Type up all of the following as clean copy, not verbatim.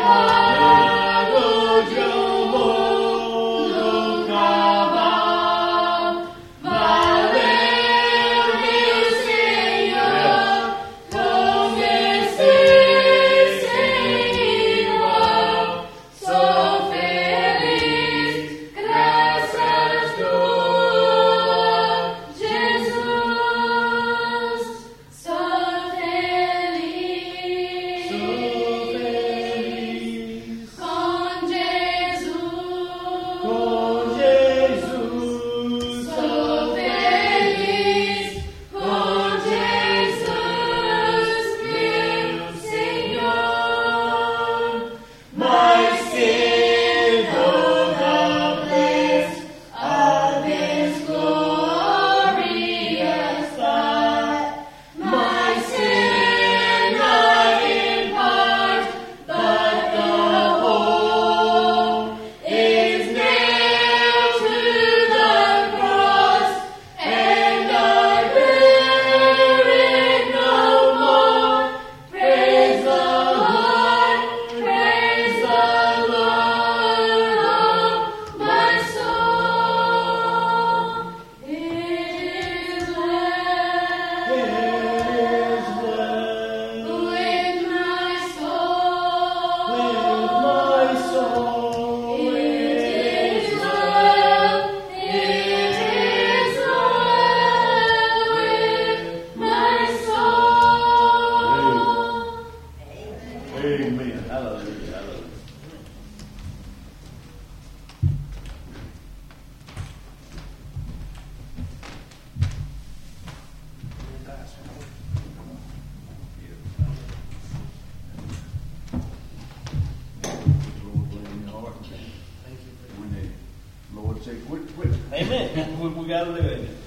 Amen. We got to do it.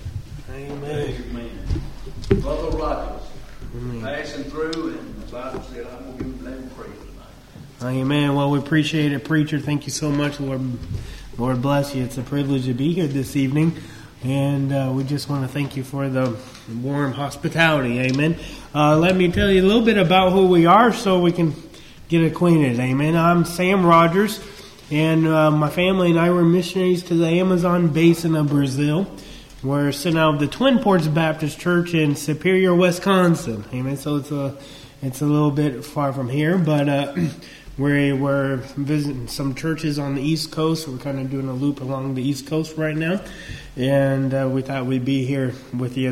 Amen. Amen. Brother Rogers, passing through, and the Bible said, I'm going to give them praise tonight. Amen. Well, we appreciate it, preacher. Thank you so much, Lord. Lord bless you. It's a privilege to be here this evening, and we just want to thank you for the warm hospitality. Amen. Let me tell you a little bit about who we are, so we can get acquainted. Amen. I'm Sam Rogers. And my family and I were missionaries to the Amazon basin of Brazil. We're sent out of the Twin Ports Baptist Church in Superior, Wisconsin. Amen. So it's a little bit far from here, but we were visiting some churches on the East Coast. We're kind of doing a loop along the East Coast right now, and we thought we'd be here with you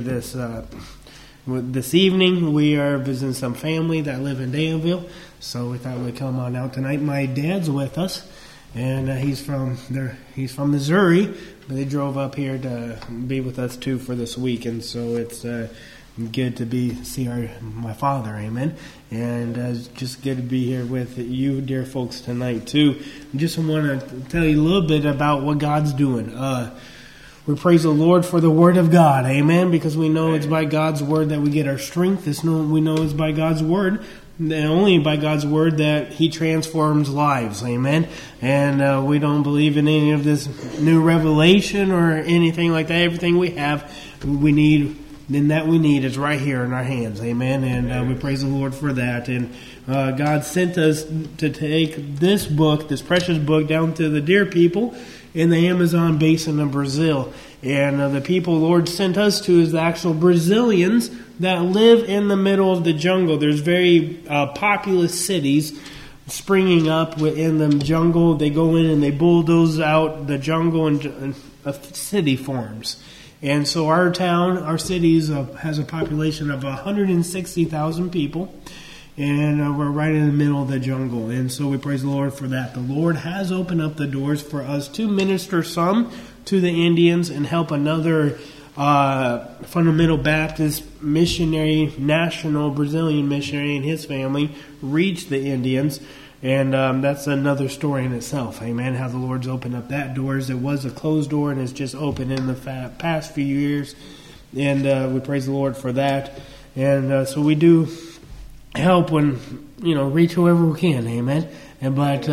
this evening. We are visiting some family that live in Danville, so we thought we'd come on out tonight. My dad's with us. And he's from Missouri, but they drove up here to be with us too for this week, and so it's good to see my father, amen. And it's just good to be here with you, dear folks, tonight too. I just want to tell you a little bit about what God's doing. We praise the Lord for the Word of God, amen, because we know it's by God's Word that we get our strength. We know it's by God's Word. Only by God's Word that He transforms lives, amen. And we don't believe in any of this new revelation or anything like that. Everything we need is right here in our hands, amen. And we praise the Lord for that. And God sent us to take this book, this precious book, down to the dear people in the Amazon basin of Brazil. And the people Lord sent us to is the actual Brazilians that live in the middle of the jungle. There's very populous cities springing up in the jungle. They go in and they bulldoze out the jungle, and a city forms. And so our city has a population of 160,000 people. And we're right in the middle of the jungle. And so we praise the Lord for that. The Lord has opened up the doors for us to minister some to the Indians and help another fundamental Baptist missionary, national Brazilian missionary and his family reach the Indians. And that's another story in itself. Amen. How the Lord's opened up that doors. It was a closed door and it's just opened in the past few years. And we praise the Lord for that. And so we do help reach whoever we can, amen. But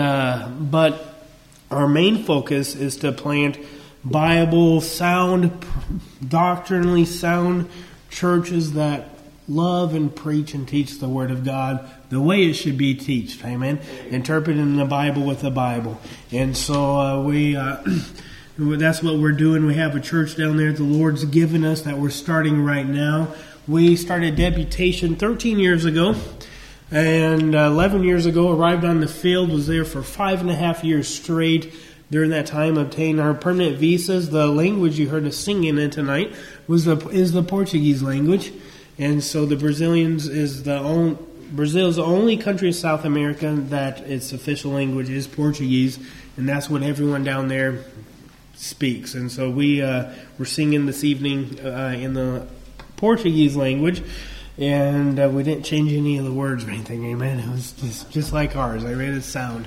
our main focus is to plant Bible sound, doctrinally sound churches that love and preach and teach the Word of God the way it should be taught. Amen. Interpreting the Bible with the Bible. And so that's what we're doing. We have a church down there the Lord's given us that we're starting right now. We started Deputation 13 years ago. And 11 years ago, arrived on the field, was there for 5.5 years straight. During that time, obtained our permanent visas. The language you heard us singing in tonight is the Portuguese language. And so the Brazil's the only country in South America that its official language is Portuguese. And that's what everyone down there speaks. And so we're singing this evening in the Portuguese language. And we didn't change any of the words or anything, amen. It was just like ours. I made it sound,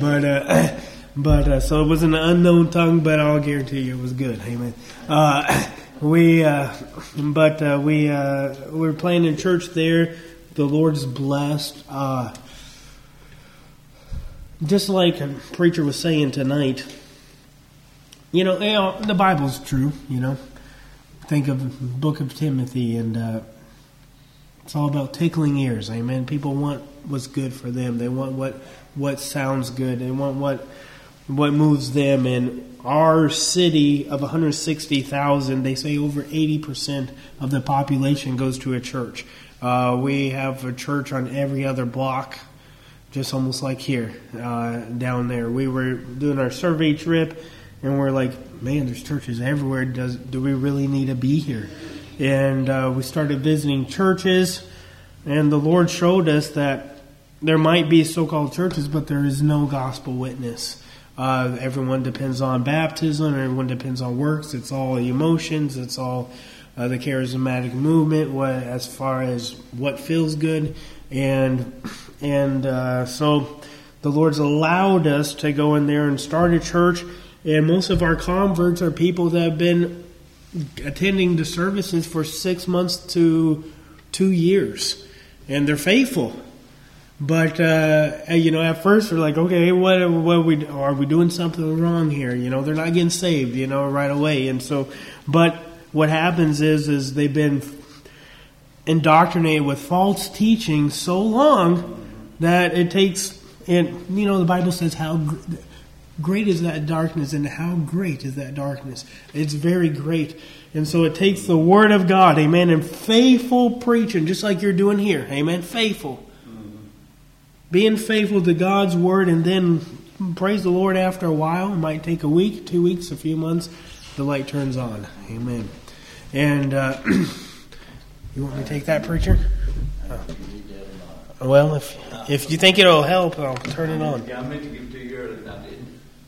but so it was an unknown tongue, but I'll guarantee you it was good, amen. We're playing in church there. The Lord's blessed. Just like a preacher was saying tonight, the Bible's true. Think of the Book of Timothy and. It's all about tickling ears, amen. People want what's good for them. They want what sounds good. They want what moves them. In our city of 160,000, they say over 80% of the population goes to a church. We have a church on every other block, just almost like here, down there. We were doing our survey trip, and we're like, man, there's churches everywhere. Do we really need to be here? And we started visiting churches, and the Lord showed us that there might be so-called churches, but there is no gospel witness. Everyone depends on baptism, everyone depends on works. It's all emotions. It's all the charismatic movement. As far as what feels good, and so the Lord's allowed us to go in there and start a church. And most of our converts are people that have been attending the services for 6 months to 2 years, and they're faithful. But at first we're like, okay, what are we doing something wrong here? They're not getting saved, right away. And so, but what happens is they've been indoctrinated with false teaching so long that it takes. And the Bible says how great is that darkness, and how great is that darkness? It's very great. And so it takes the Word of God, amen, and faithful preaching, just like you're doing here, amen, faithful. Being faithful to God's Word, and then praise the Lord after a while. It might take a week, 2 weeks, a few months, the light turns on, amen. And you want me to take that, preacher? Well, if you think it'll help, I'll turn it on. Yeah, I meant to give it to you earlier, and I didn't.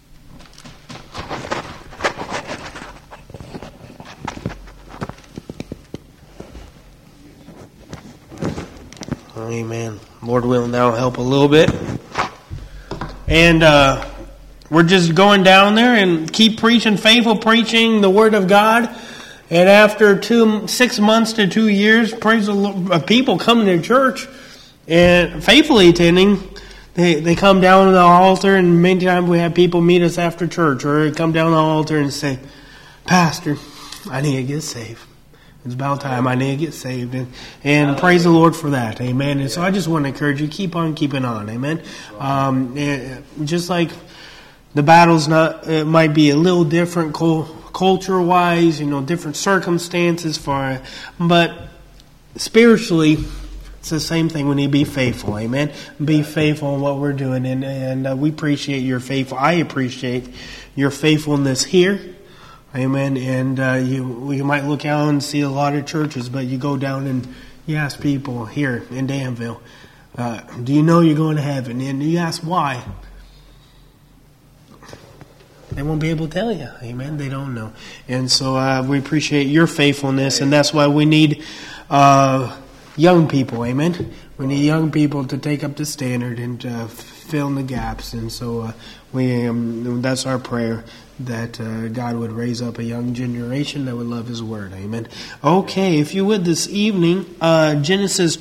Amen. Lord willing, that'll help a little bit. And we're just going down there and keep preaching, faithful preaching the Word of God. And after 6 months to 2 years, praise the Lord, people coming to church and faithfully attending. They come down to the altar, and many times we have people meet us after church, or come down to the altar and say, Pastor, I need to get saved. It's about time I need to get saved. And praise the Lord for that. Amen. And so I just want to encourage you, keep on keeping on. Amen. Just like the battle's it might be a little different culture-wise, different circumstances but spiritually, it's the same thing. We need to be faithful. Amen. Be faithful in what we're doing. And we appreciate your faithful. I appreciate your faithfulness here. Amen. And you might look out and see a lot of churches, but you go down and you ask people here in Danville, do you know you're going to heaven? And you ask why. They won't be able to tell you. Amen. They don't know. And so we appreciate your faithfulness, and that's why we need young people. Amen. We need young people to take up the standard and fill in the gaps. And so that's our prayer, that God would raise up a young generation that would love His Word. Amen. Okay, if you would this evening, Genesis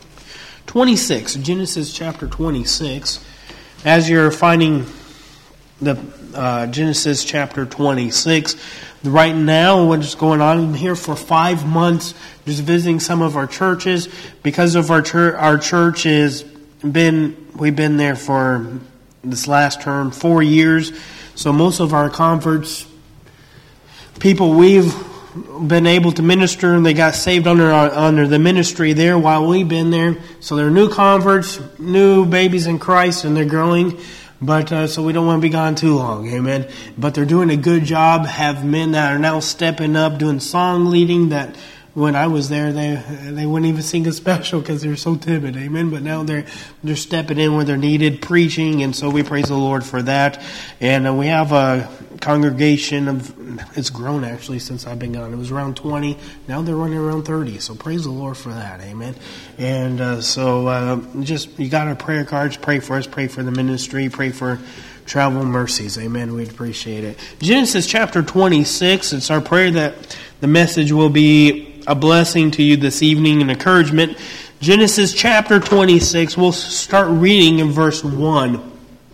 26. Genesis chapter 26. As you're finding Genesis chapter 26. Right now, what's going on? I'm here for 5 months, just visiting some of our churches. Because of our church we've been there for this last term 4 years. So most of our converts, people we've been able to minister, and they got saved under the ministry there while we've been there. So they're new converts, new babies in Christ, and they're growing. But so we don't want to be gone too long, amen. But they're doing a good job. Have men that are now stepping up, doing song leading. That when I was there, they wouldn't even sing a special because they're so timid, amen. But now they're stepping in where they're needed, preaching, and so we praise the Lord for that. And we have a congregation of, it's grown actually since I've been gone. It was around 20. Now they're running around 30. So praise the Lord for that, amen. And just, you got our prayer cards. Pray for us. Pray for the ministry. Pray for travel mercies, amen. We'd appreciate it. Genesis chapter 26. It's our prayer that the message will be a blessing to you this evening, an encouragement. Genesis chapter 26. We'll start reading in verse 1.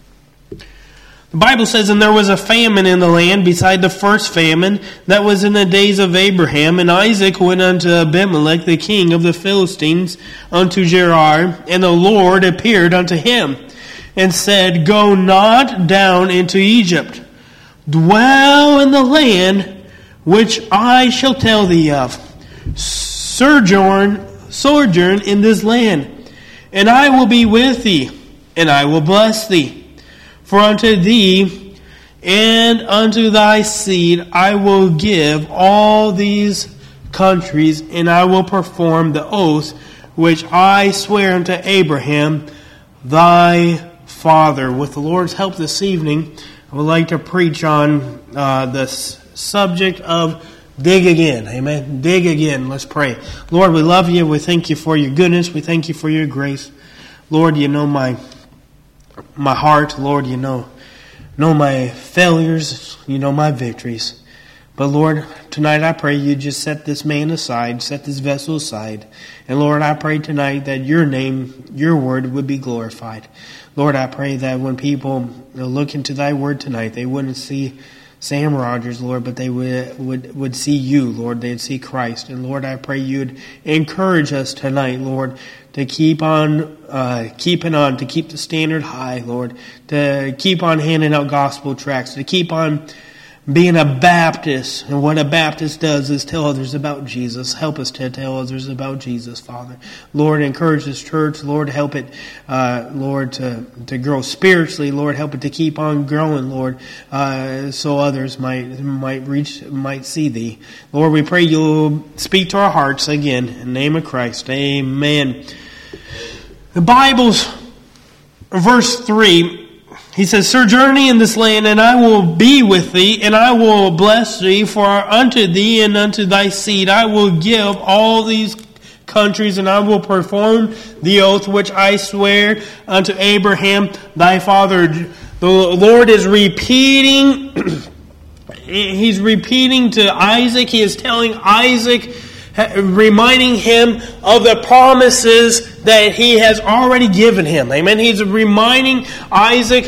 The Bible says, "And there was a famine in the land beside the first famine that was in the days of Abraham. And Isaac went unto Abimelech, the king of the Philistines, unto Gerar. And the Lord appeared unto him, and said, Go not down into Egypt. Dwell in the land which I shall tell thee of. Sojourn in this land, and I will be with thee, and I will bless thee. For unto thee and unto thy seed I will give all these countries, and I will perform the oath which I swear unto Abraham thy father." With the Lord's help this evening, I would like to preach on the subject of dig again. Amen. Dig again. Let's pray. Lord, we love you. We thank you for your goodness. We thank you for your grace. Lord, you know my heart. Lord, you know my failures. You know my victories. But Lord, tonight I pray you just set this man aside, set this vessel aside. And Lord, I pray tonight that your name, your word would be glorified. Lord, I pray that when people look into thy word tonight, they wouldn't see Sam Rogers, Lord, but they would see you, Lord. They'd see Christ. And Lord, I pray you'd encourage us tonight, Lord, to keep on keeping on, to keep the standard high, Lord, to keep on handing out gospel tracts, to keep on being a Baptist. And what a Baptist does is tell others about Jesus. Help us to tell others about Jesus, Father. Lord, encourage this church. Lord, help it, Lord, to grow spiritually. Lord, help it to keep on growing, Lord, so others might see thee. Lord, we pray you'll speak to our hearts again. In the name of Christ, amen. The Bible's verse 3, he says, "Sojourn in this land, and I will be with thee, and I will bless thee, for unto thee and unto thy seed I will give all these countries, and I will perform the oath which I swear unto Abraham thy father." The Lord is repeating, he's repeating to Isaac, he is telling Isaac, reminding him of the promises that he has already given him. Amen. He's reminding Isaac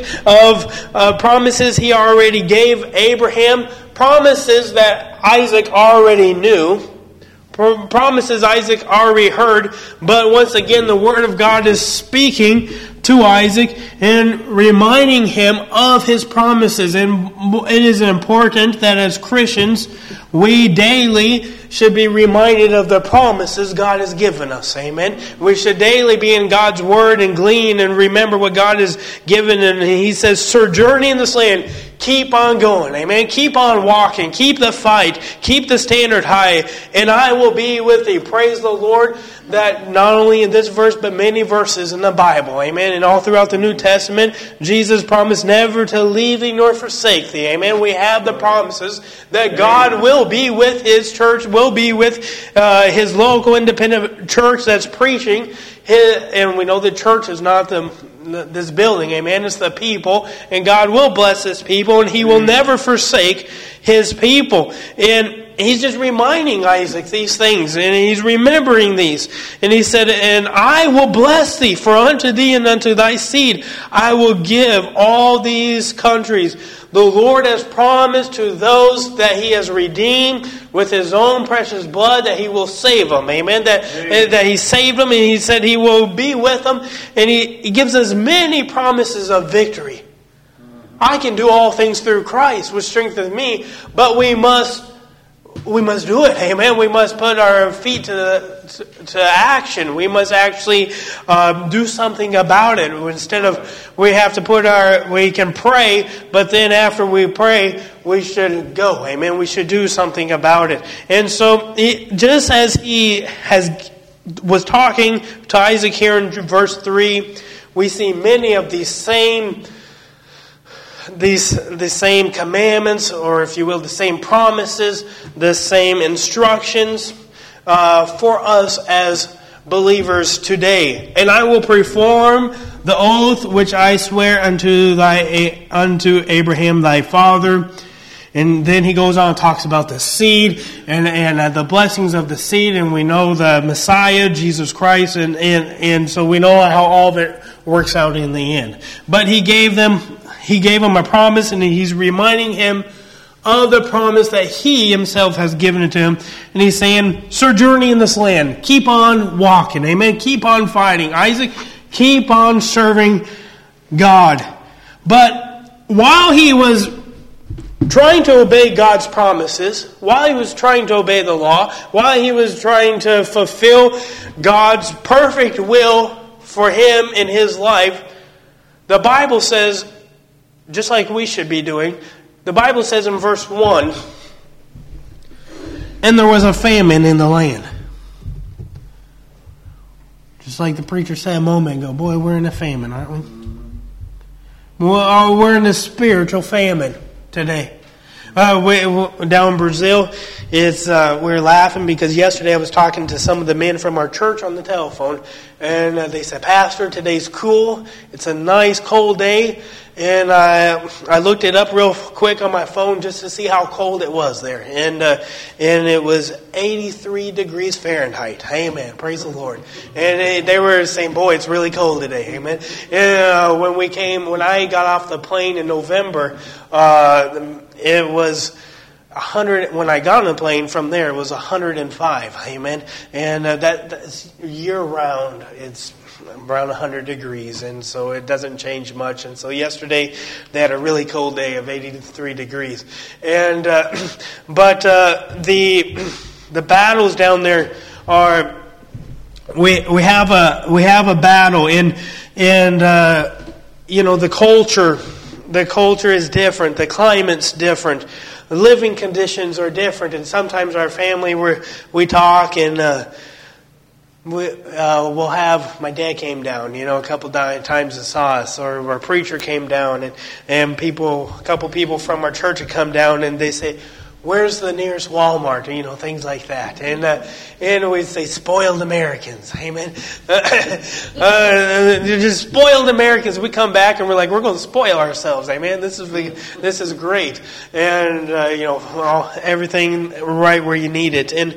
of promises he already gave Abraham. Promises that Isaac already knew. Promises Isaac already heard. But once again, the Word of God is speaking to Isaac and reminding him of his promises. And it is important that as Christians, we daily should be reminded of the promises God has given us. Amen. We should daily be in God's Word and glean and remember what God has given. And He says, sojourn in this land. Keep on going. Amen. Keep on walking. Keep the fight. Keep the standard high. And I will be with thee. Praise the Lord that not only in this verse, but many verses in the Bible. Amen. And all throughout the New Testament, Jesus promised never to leave thee nor forsake thee. Amen. We have the promises that God will be with His church, will be with His local independent church that's preaching. And we know the church is not this building, amen. It's the people, and God will bless His people, and He will never forsake His people. And He's just reminding Isaac these things, and he's remembering these. And he said, and I will bless thee, for unto thee and unto thy seed I will give all these countries. The Lord has promised to those that He has redeemed with His own precious blood that He will save them. Amen. That He saved them, and He said He will be with them. And He gives us many promises of victory. I can do all things through Christ, which strengthens me, but we must do it, amen. We must put our feet to action. We must actually do something about it. Instead of we can pray, but then after we pray, we should go, amen. We should do something about it. And so, just as He was talking to Isaac here in verse 3, we see many of these same commandments, or if you will, the same promises, the same instructions for us as believers today. And I will perform the oath which I swear unto Abraham thy father. And then he goes on and talks about the seed and the blessings of the seed, and we know the Messiah, Jesus Christ, and so we know how all of it works out in the end. But He gave them a promise, and He's reminding him of the promise that He Himself has given it to him. And He's saying, sojourning in this land, keep on walking, amen. Keep on fighting, Isaac. Keep on serving God. But while he was trying to obey God's promises, while he was trying to obey the law, while he was trying to fulfill God's perfect will for him in his life, the Bible says, just like we should be doing, the Bible says in verse 1, and there was a famine in the land. Just like the preacher said a moment ago, boy, we're in a famine, aren't we? Well, we're in a spiritual famine today. Down in Brazil, we're laughing because yesterday I was talking to some of the men from our church on the telephone, and they said, Pastor, today's cool. It's a nice cold day. And I looked it up real quick on my phone just to see how cold it was there. And it was 83 degrees Fahrenheit. Amen. Praise the Lord. And they were saying, boy, it's really cold today. Amen. And when I got off the plane in November, it was 100. When I got on the plane from there, it was 105. Amen. And that's year round. It's around 100 degrees, and so it doesn't change much. And so yesterday they had a really cold day of 83 degrees. And but the battles down there are we have a battle, and the culture is different, the climate's different, the living conditions are different, and sometimes our family we talk and. We'll have, my dad came down, a couple times and saw us, or our preacher came down, and a couple people from our church would come down, and they say, where's the nearest Walmart? Things like that. And we'd say, spoiled Americans. Amen. Just spoiled Americans. We come back and we're like, we're going to spoil ourselves. Amen. This is great. And, everything right where you need it. And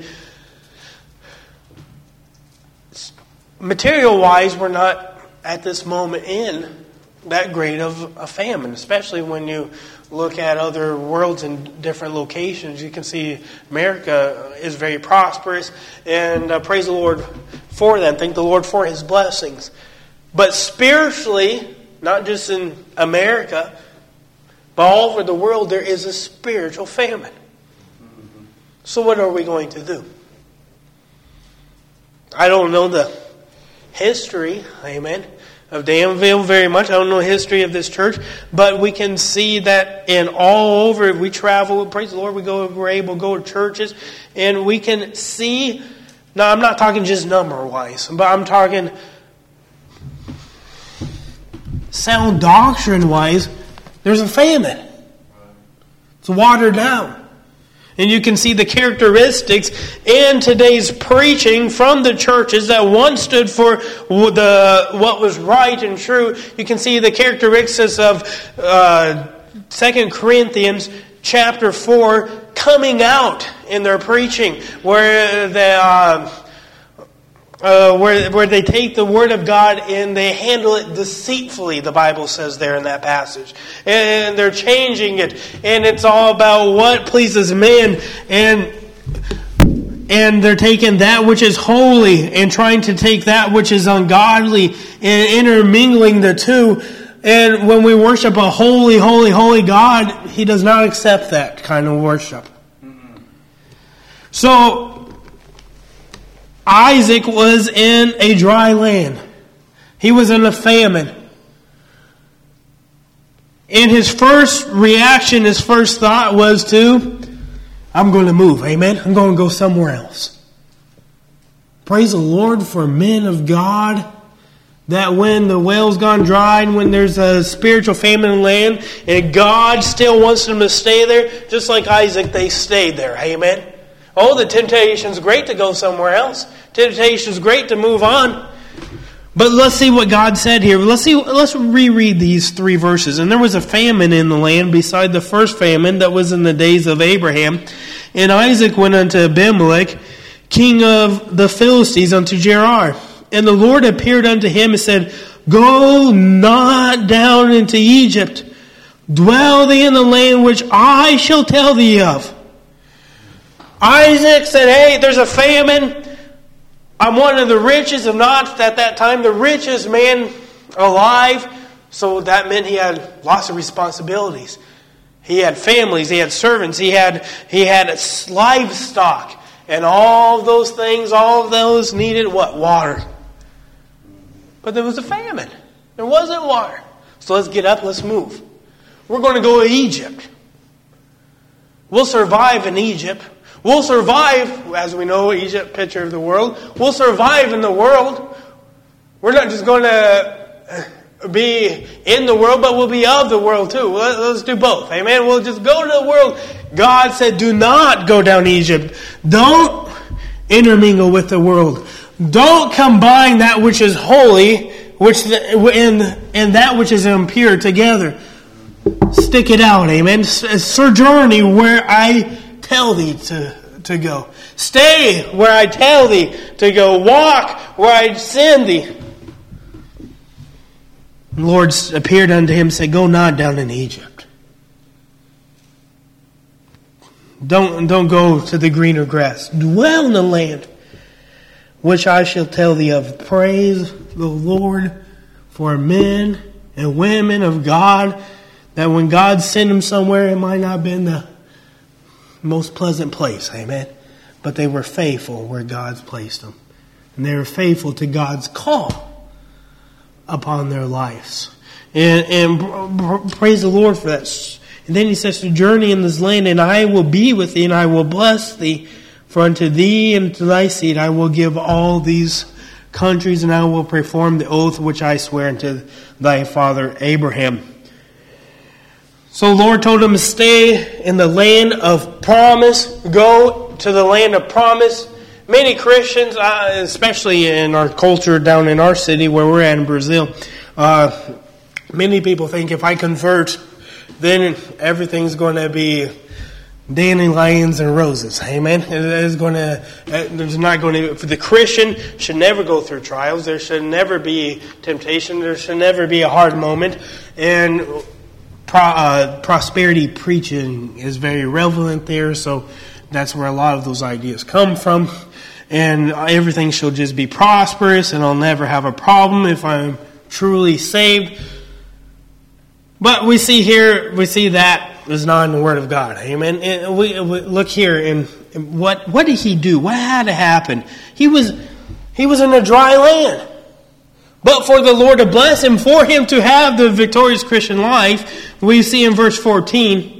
material-wise, we're not at this moment in that great of a famine, especially when you look at other worlds in different locations. You can see America is very prosperous, and praise the Lord for that. Thank the Lord for His blessings. But spiritually, not just in America, but all over the world, there is a spiritual famine. So what are we going to do? I don't know the history, amen, of Danville very much. I don't know the history of this church, but we can see that in all over. We travel, praise the Lord, we're able to go to churches, and we can see. Now, I'm not talking just number-wise, but I'm talking sound doctrine-wise. There's a famine. It's watered down. And you can see the characteristics in today's preaching from the churches that once stood for what was right and true. You can see the characteristics of 2 Corinthians chapter 4 coming out in their preaching, where they take the Word of God and they handle it deceitfully, the Bible says there in that passage. And they're changing it. And it's all about what pleases man. And they're taking that which is holy and trying to take that which is ungodly and intermingling the two. And when we worship a holy, holy, holy God, He does not accept that kind of worship. So Isaac was in a dry land. He was in a famine. And his first reaction, his first thought was I'm going to move. Amen? I'm going to go somewhere else. Praise the Lord for men of God, that when the well's gone dry and when there's a spiritual famine in the land and God still wants them to stay there, just like Isaac, they stayed there. Amen? Oh, the temptation's great to go somewhere else. Temptation's great to move on. But let's see what God said here. Let's reread these 3 verses. And there was a famine in the land beside the first famine that was in the days of Abraham. And Isaac went unto Abimelech, king of the Philistines, unto Gerar. And the Lord appeared unto him and said, Go not down into Egypt. Dwell thee in the land which I shall tell thee of. Isaac said, hey, there's a famine. I'm one of the richest, if not at that time, the richest man alive. So that meant he had lots of responsibilities. He had families, he had servants, he had livestock. And all those things, all of those needed what? Water. But there was a famine. There wasn't water. So let's get up, let's move. We're going to go to Egypt. We'll survive in Egypt. We'll survive, as we know, Egypt, picture of the world. We'll survive in the world. We're not just going to be in the world, but we'll be of the world too. Let's do both. Amen? We'll just go to the world. God said, do not go down to Egypt. Don't intermingle with the world. Don't combine that which is holy and that which is impure together. Stick it out. Amen? Sojourn where I tell thee to go. Stay where I tell thee to go. Walk where I send thee. The Lord appeared unto him and said, Go not down in Egypt. Don't go to the greener grass. Dwell in the land which I shall tell thee of. Praise the Lord for men and women of God, that when God sent them somewhere, it might not have been the most pleasant place, amen. But they were faithful where God's placed them. And they were faithful to God's call upon their lives. And praise the Lord for that. And then he says, to journey in this land, and I will be with thee, and I will bless thee. For unto thee and to thy seed I will give all these countries, and I will perform the oath which I swear unto thy father Abraham. So the Lord told him to stay in the land of promise. Go to the land of promise. Many Christians, especially in our culture down in our city where we're at in Brazil, many people think if I convert, then everything's going to be dandelions and roses. Amen. There's not going to. For the Christian, should never go through trials. There should never be temptation. There should never be a hard moment. And prosperity preaching is very relevant there, so that's where a lot of those ideas come from. And everything shall just be prosperous, and I'll never have a problem if I'm truly saved. But we see that is not in the Word of God. Amen. And we look here, and what did he do? What had to happen? He was in a dry land. But for the Lord to bless him, for him to have the victorious Christian life, we see in verse 14.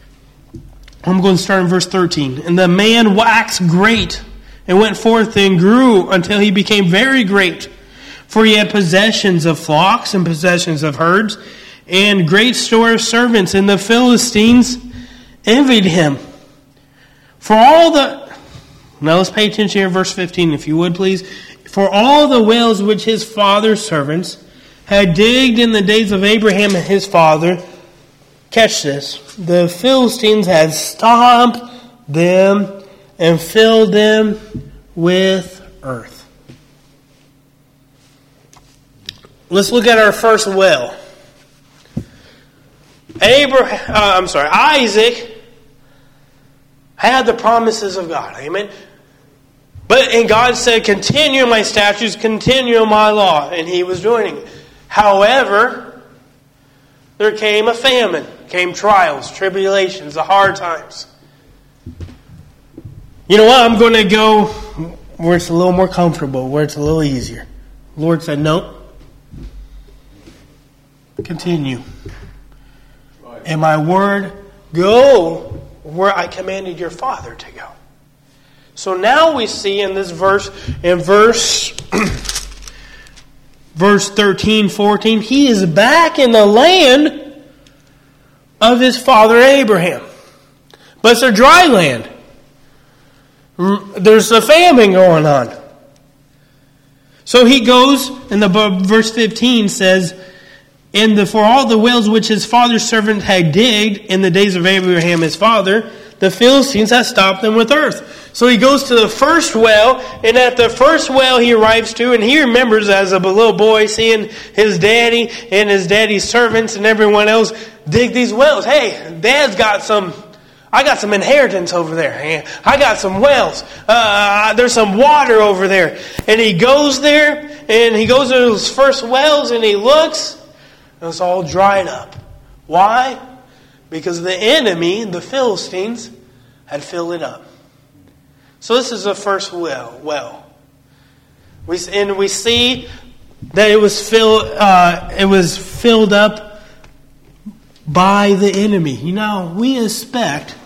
I'm going to start in verse 13. And the man waxed great, and went forth and grew until he became very great. For he had possessions of flocks and possessions of herds, and great store of servants, and the Philistines envied him. Now let's pay attention here in verse 15, if you would please. For all the wells which his father's servants had digged in the days of Abraham and his father, catch this, the Philistines had stopped them and filled them with earth. Let's look at our first well. Isaac had the promises of God. Amen. And God said, continue my statutes, continue my law. And he was doing it. However, there came a famine, came trials, tribulations, the hard times. You know what? I'm going to go where it's a little more comfortable, where it's a little easier. The Lord said, no. Continue. And my word, go where I commanded your father to go. So now we see in this verse, verse 13, 14, he is back in the land of his father Abraham. But it's a dry land. There's a famine going on. So he goes, and verse 15 says, for all the wells which his father's servant had digged in the days of Abraham his father, the Philistines had stopped them with earth. So he goes to the first well, and at the first well he arrives to, and he remembers as a little boy seeing his daddy and his daddy's servants and everyone else dig these wells. Hey, Dad's got I got some inheritance over there. I got some wells. There's some water over there. And he goes there, and he goes to those first wells, and he looks, and it's all dried up. Why? Because the enemy, the Philistines, had filled it up. So this is the first well. We see that it was filled up by the enemy. You know, we expect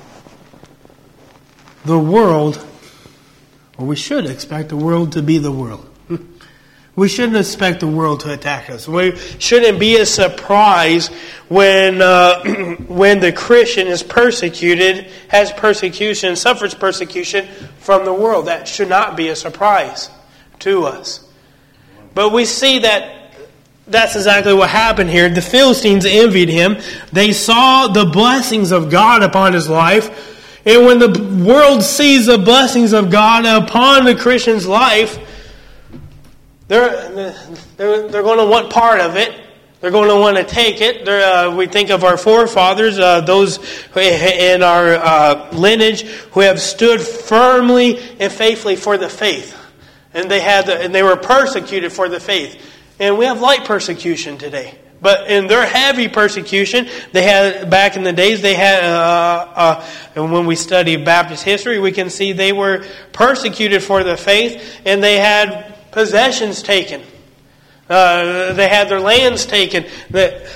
the world, or we should expect the world to be the world. We shouldn't expect the world to attack us. We shouldn't be a surprise when the Christian is persecuted, has persecution, suffers persecution from the world. That should not be a surprise to us. But we see that that's exactly what happened here. The Philistines envied him. They saw the blessings of God upon his life. And when the world sees the blessings of God upon the Christian's life, they're going to want part of it. They're going to want to take it. We think of our forefathers, those in our lineage who have stood firmly and faithfully for the faith, and they were persecuted for the faith. And we have light persecution today. But in their heavy persecution, they had back in the days. They had, and when we study Baptist history, we can see they were persecuted for the faith, and they had possessions taken. They had their lands taken. The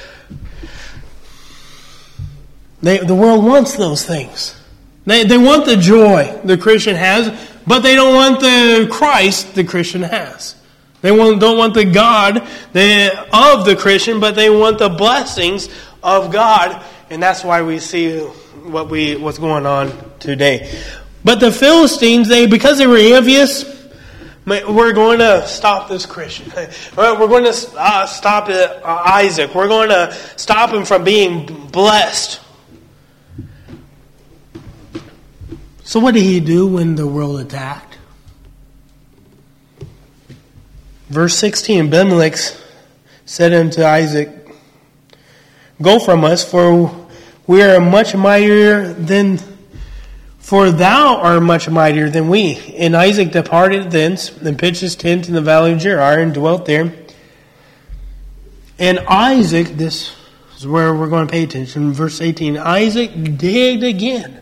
world wants those things. They want the joy the Christian has, but they don't want the Christ the Christian has. They don't want the God of the Christian, but they want the blessings of God. And that's why we see what's going on today. But the Philistines, because they were envious, we're going to stop this Christian. We're going to stop Isaac. We're going to stop him from being blessed. So what did he do when the world attacked? Verse 16, Abimelech said unto Isaac, Go from us, for we are much mightier than, for thou art much mightier than we. And Isaac departed thence, and pitched his tent in the valley of Gerar, and dwelt there. And Isaac, this is where we're going to pay attention, verse 18, Isaac digged again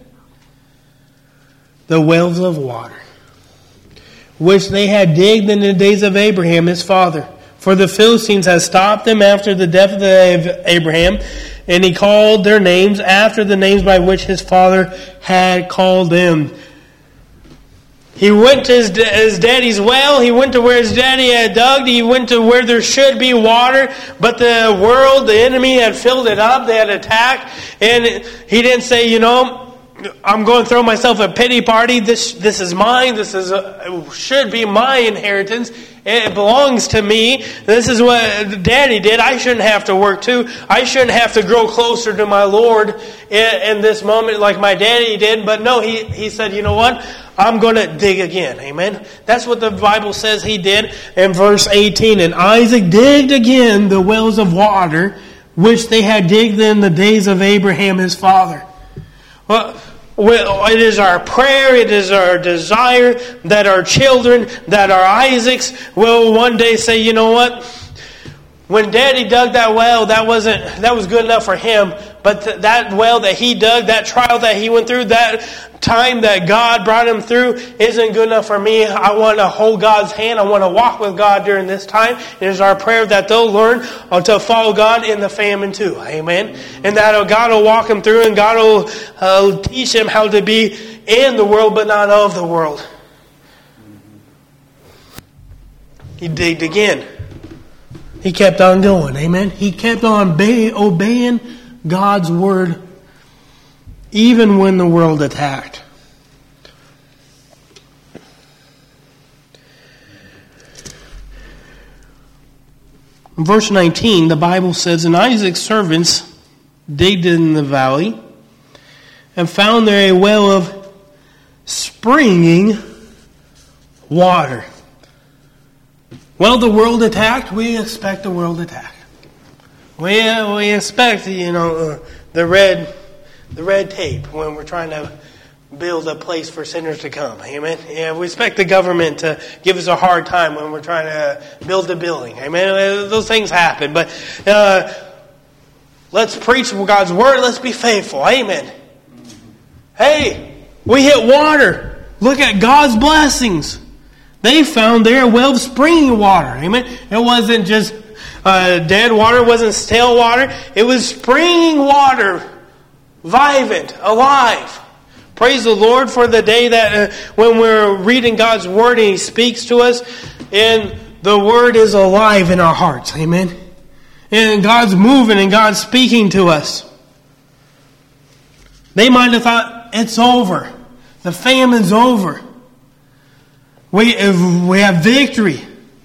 the wells of water, which they had digged in the days of Abraham his father. For the Philistines had stopped them after the death of Abraham, and he called their names after the names by which his father had called them. He went to his daddy's well. He went to where his daddy had dug. He went to where there should be water. But the enemy had filled it up. They had attacked. And he didn't say, I'm going to throw myself a pity party. This is mine. This should be my inheritance. It belongs to me. This is what Daddy did. I shouldn't have to work too. I shouldn't have to grow closer to my Lord in this moment like my daddy did. But no, he said, you know what? I'm going to dig again. Amen. That's what the Bible says he did in verse 18. And Isaac digged again the wells of water, which they had digged in the days of Abraham his father. Well, it is our prayer, it is our desire that our children, that our Isaacs will one day say, you know what? When Daddy dug that well, that was good enough for him. But that well that he dug, that trial that he went through, that time that God brought him through isn't good enough for me. I want to hold God's hand. I want to walk with God during this time. It is our prayer that they'll learn to follow God in the famine too. Amen. And that God will walk him through and God will teach him how to be in the world but not of the world. He digged again. He kept on going. Amen. He kept on obeying God's word even when the world attacked. In verse 19, the Bible says, and Isaac's servants digged in the valley and found there a well of springing water. Well, the world attacked. We expect the world attack. We expect, the red tape when we're trying to build a place for sinners to come. Amen. Yeah, we expect the government to give us a hard time when we're trying to build a building. Amen. Those things happen, but let's preach God's word. Let's be faithful. Amen. Hey, we hit water. Look at God's blessings. They found there a well of springing water. Amen. It wasn't just dead water. It wasn't stale water. It was springing water. Vivant. Alive. Praise the Lord for the day that when we're reading God's Word and He speaks to us, and the Word is alive in our hearts. Amen. And God's moving and God's speaking to us. They might have thought, it's over. The famine's over. We have victory.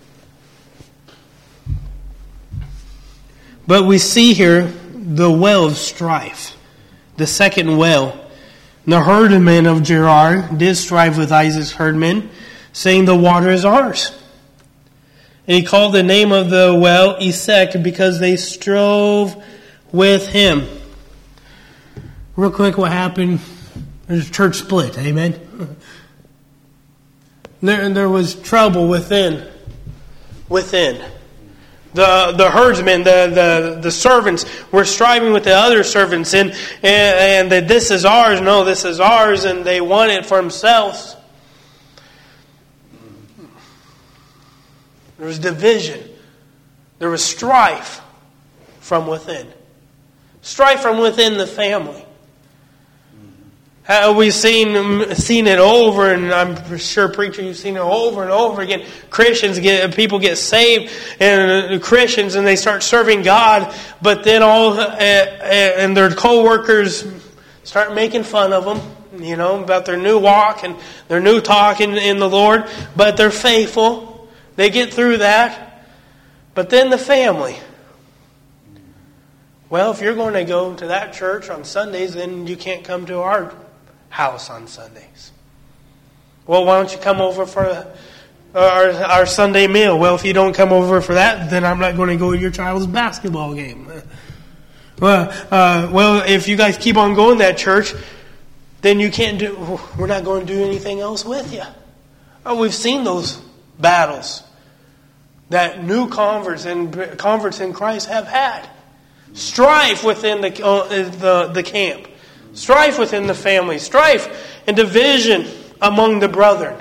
But we see here the well of strife. The second well. The herdmen of Gerar did strive with Isaac's herdmen, saying the water is ours. And he called the name of the well Esek because they strove with him. Real quick, what happened? There's a church split. Amen. There was trouble within. The herdsmen, the servants were striving with the other servants and that this is ours, no, this is ours, and they want it for themselves. There was division. There was strife from within. Strife from within the family. We've seen it over, and I'm sure, preacher, you've seen it over and over again. People get saved, and Christians, and they start serving God, but then and their co-workers start making fun of them, about their new walk and their new talk in the Lord. But they're faithful. They get through that. But then the family. Well, if you're going to go to that church on Sundays, then you can't come to our house on Sundays. Well, why don't you come over for our Sunday meal? Well, if you don't come over for that, then I'm not going to go to your child's basketball game. Well, if you guys keep on going to that church, then we're not going to do anything else with you. Oh, we've seen those battles that new converts and converts in Christ have had. Strife within the camp. Strife within the family. Strife and division among the brethren.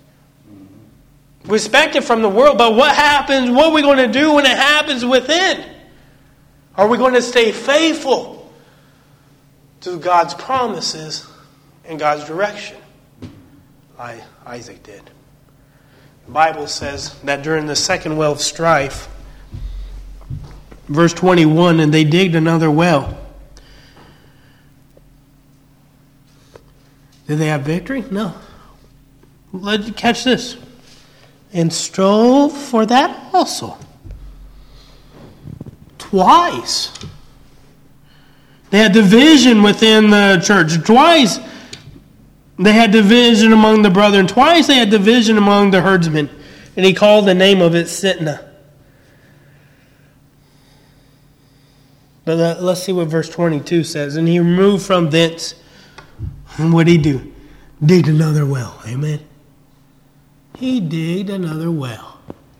We expect it from the world, but what happens? What are we going to do when it happens within? Are we going to stay faithful to God's promises and God's direction? Isaac did. The Bible says that during the second well of strife, verse 21, and they digged another well. Did they have victory? No. Catch this. And strove for that also. Twice. They had division within the church. Twice they had division among the brethren. Twice they had division among the herdsmen. And he called the name of it Sitnah. But let's see what verse 22 says. And he removed from thence. And what did he do? Digged another well. Amen. He digged another well.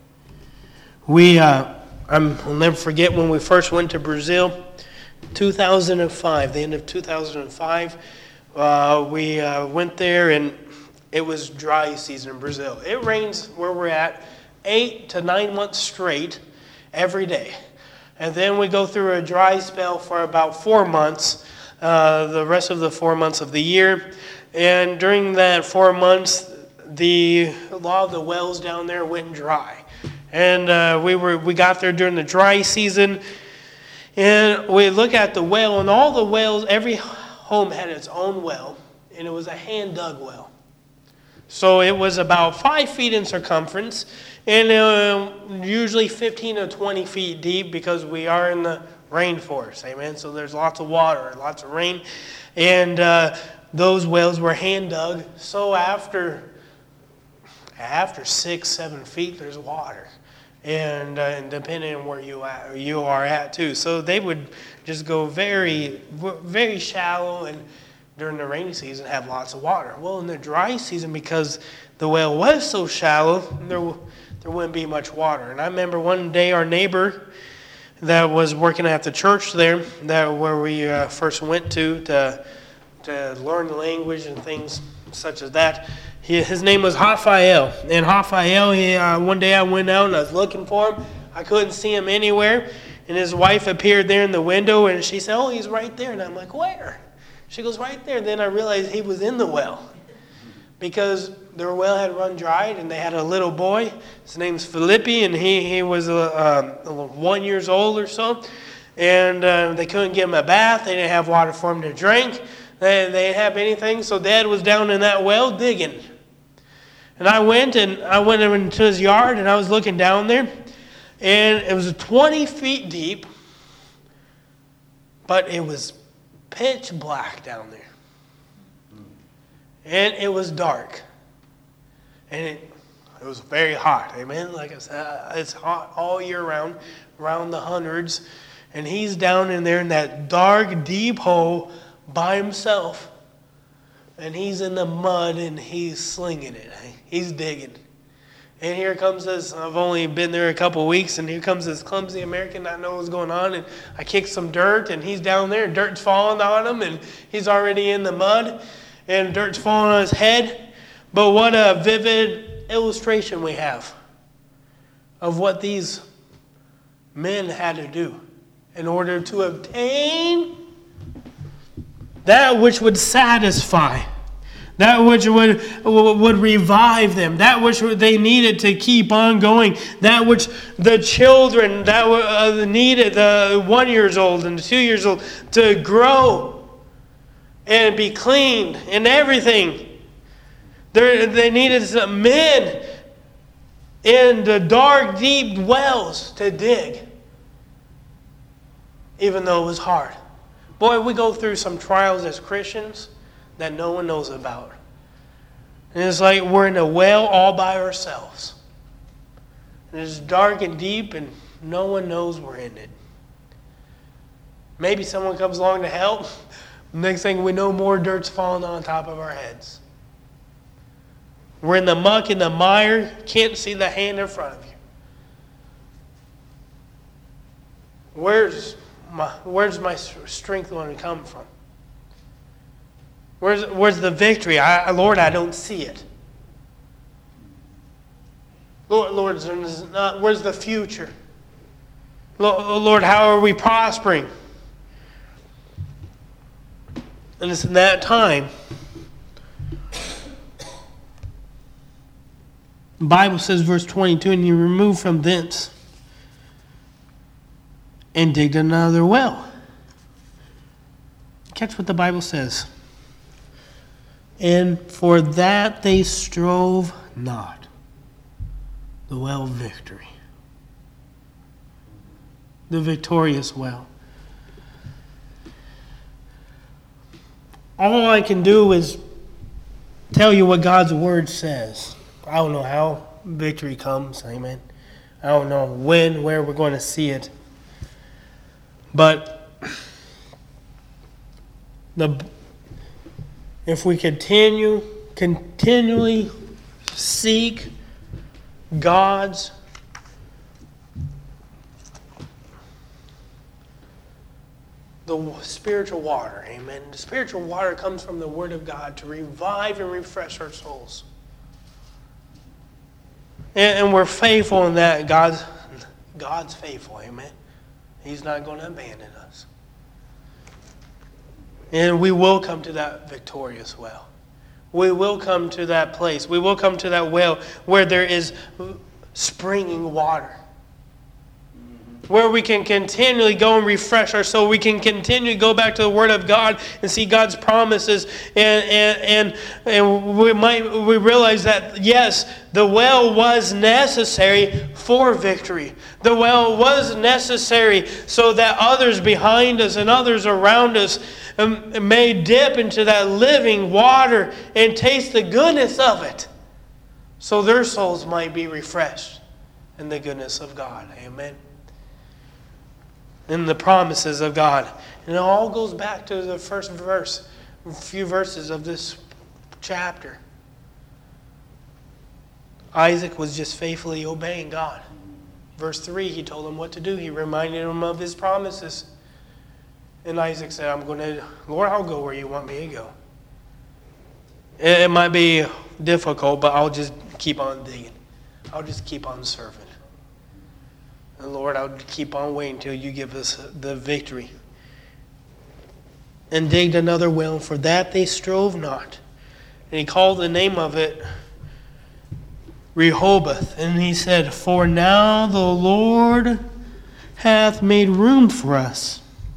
I'll never forget when we first went to Brazil, 2005, the end of 2005. We went there and it was dry season in Brazil. It rains where we're at 8 to 9 months straight every day. And then we go through a dry spell for about 4 months, the rest of the 4 months of the year. And during that 4 months, a lot of the wells down there went dry. And we got there during the dry season. And we look at the well, and all the wells, every home had its own well. And it was a hand-dug well. So it was about 5 feet in circumference. And usually 15 to 20 feet deep because we are in the rainforest. Amen. So there's lots of water, lots of rain. And those wells were hand dug. So after 6-7 feet, there's water. And depending on where you are at too. So they would just go very, very shallow and during the rainy season have lots of water. Well, in the dry season, because the well was so shallow, there wouldn't be much water. And I remember one day our neighbor that was working at the church there, where we first went to learn the language and things such as that. His name was Raphael. And Raphael, one day I went out and I was looking for him. I couldn't see him anywhere. And his wife appeared there in the window and she said, "Oh, he's right there." And I'm like, "Where?" She goes, "Right there." Then I realized he was in the well. Because their well had run dry and they had a little boy. His name's Felipe, and he was 1 year old or so. And they couldn't give him a bath. They didn't have water for him to drink. They didn't have anything. So Dad was down in that well digging. And I went into his yard and I was looking down there. And it was 20 feet deep. But it was pitch black down there. And it was dark. And it was very hot. Amen. Like I said, it's hot all year round, around the hundreds. And he's down in there in that dark, deep hole by himself. And he's in the mud and he's slinging it. He's digging. And here comes this, I've only been there a couple of weeks, and here comes this clumsy American not know what's going on. And I kick some dirt, and he's down there, and dirt's falling on him, and he's already in the mud. And dirt's falling on his head. But what a vivid illustration we have of what these men had to do in order to obtain that which would satisfy, that which would revive them, that which they needed to keep on going, that which the children that needed, the 1 year old and the 2 years old, to grow and be cleaned and everything. They needed some men in the dark, deep wells to dig. Even though it was hard. Boy, we go through some trials as Christians that no one knows about. And it's like we're in a well all by ourselves. And it's dark and deep and no one knows we're in it. Maybe someone comes along to help. Next thing we know, more dirt's falling on top of our heads. We're in the muck, in the mire, can't see the hand in front of you. Where's my strength going to come from? Where's the victory? Lord, I don't see it. Lord, where's the future? Lord, how are we prospering? And it's in that time, the Bible says, verse 22, and you removed from thence and digged another well. Catch what the Bible says. And for that they strove not. The well of victory. The victorious well. All I can do is tell you what God's word says. I don't know how victory comes, amen. I don't know when, where we're going to see it. But if we continually seek God's the spiritual water, amen. The spiritual water comes from the Word of God to revive and refresh our souls. And we're faithful in that. God's faithful, amen. He's not going to abandon us. And we will come to that victorious well. We will come to that place. We will come to that well where there is springing water. Where we can continually go and refresh our soul. We can continue to go back to the Word of God and see God's promises. And we realize that, yes, the well was necessary for victory. The well was necessary so that others behind us and others around us may dip into that living water and taste the goodness of it. So their souls might be refreshed in the goodness of God. Amen. In the promises of God. And it all goes back to the first verse, a few verses of this chapter. Isaac was just faithfully obeying God. Verse 3, he told him what to do. He reminded him of his promises. And Isaac said, Lord, I'll go where you want me to go. It might be difficult, but I'll just keep on digging. I'll just keep on serving. And Lord, I'll keep on waiting until you give us the victory. And digged another well, for that they strove not. And he called the name of it Rehoboth. And he said, for now the Lord hath made room for us,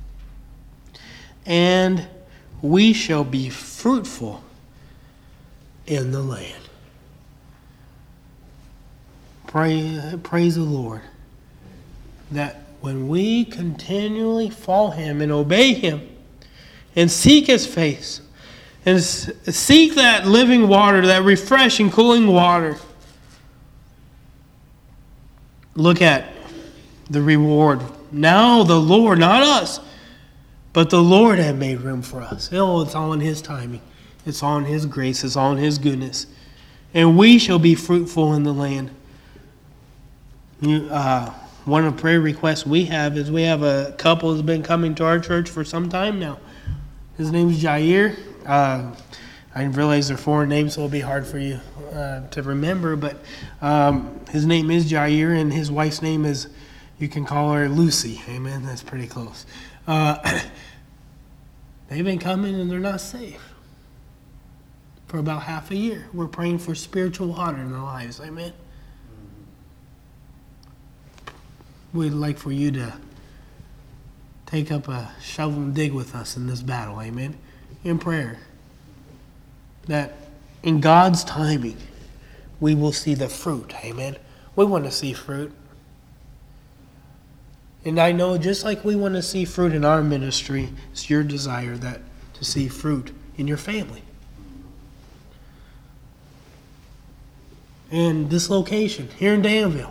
and we shall be fruitful in the land. Praise the Lord. That when we continually follow Him and obey Him and seek His face and seek that living water, that refreshing, cooling water, look at the reward. Now the Lord, not us, but the Lord had made room for us. Oh, it's all in His timing. It's all in His grace. It's all in His goodness. And we shall be fruitful in the land. One of the prayer requests we have is we have a couple that's been coming to our church for some time now. His name is Jair. I realize they're foreign names, so it'll be hard for you to remember. But his name is Jair, and his wife's name is, you can call her Lucy. Amen. That's pretty close. They've been coming and they're not safe for about half a year. We're praying for spiritual water in their lives. Amen. We'd like for you to take up a shovel and dig with us in this battle, amen, in prayer. That in God's timing, we will see the fruit, amen. We want to see fruit. And I know just like we want to see fruit in our ministry, it's your desire that to see fruit in your family. And this location, here in Danville,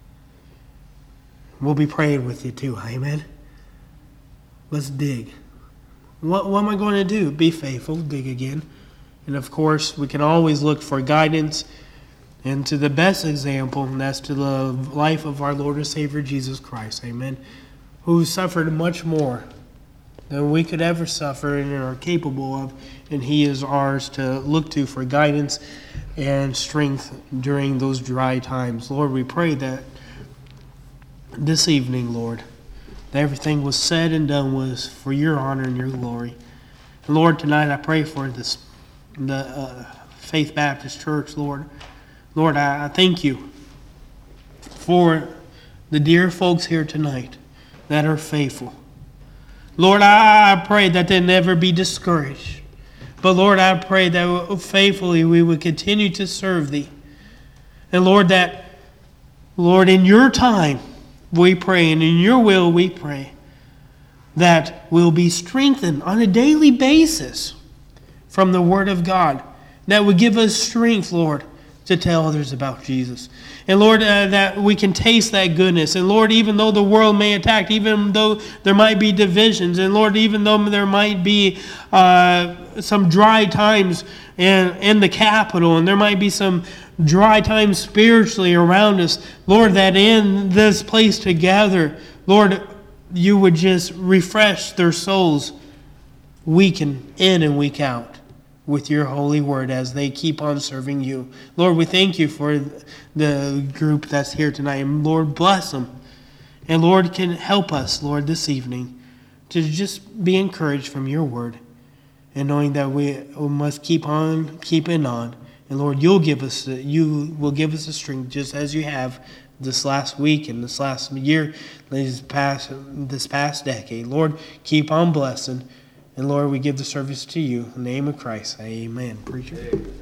we'll be praying with you too, amen? Let's dig. What am I going to do? Be faithful, dig again. And of course, we can always look for guidance and to the best example, and that's to the life of our Lord and Savior Jesus Christ, amen? Who suffered much more than we could ever suffer and are capable of, and He is ours to look to for guidance and strength during those dry times. Lord, we pray that this evening, Lord, that everything was said and done was for your honor and your glory. And Lord, tonight I pray for the Faith Baptist Church, Lord. Lord, I thank you for the dear folks here tonight that are faithful. Lord, I pray that they never be discouraged. But Lord, I pray that faithfully we would continue to serve Thee. And Lord, in Your time we pray, and in Your will we pray, that we'll be strengthened on a daily basis from the Word of God. That would give us strength, Lord, to tell others about Jesus. And Lord, that we can taste that goodness. And Lord, even though the world may attack, even though there might be divisions, and Lord, even though there might be some dry times in the capital, and there might be some dry times spiritually around us, Lord, that in this place together, Lord, You would just refresh their souls week in and week out with Your holy word as they keep on serving You. Lord, we thank You for the group that's here tonight. And Lord, bless them. And Lord, can help us, Lord, this evening to just be encouraged from Your word, and knowing that we must keep on keeping on. And Lord, You will give us the strength, just as You have this last week and this last year, this past decade. Lord, keep on blessing. And Lord, we give the service to You. In the name of Christ, amen. Preacher.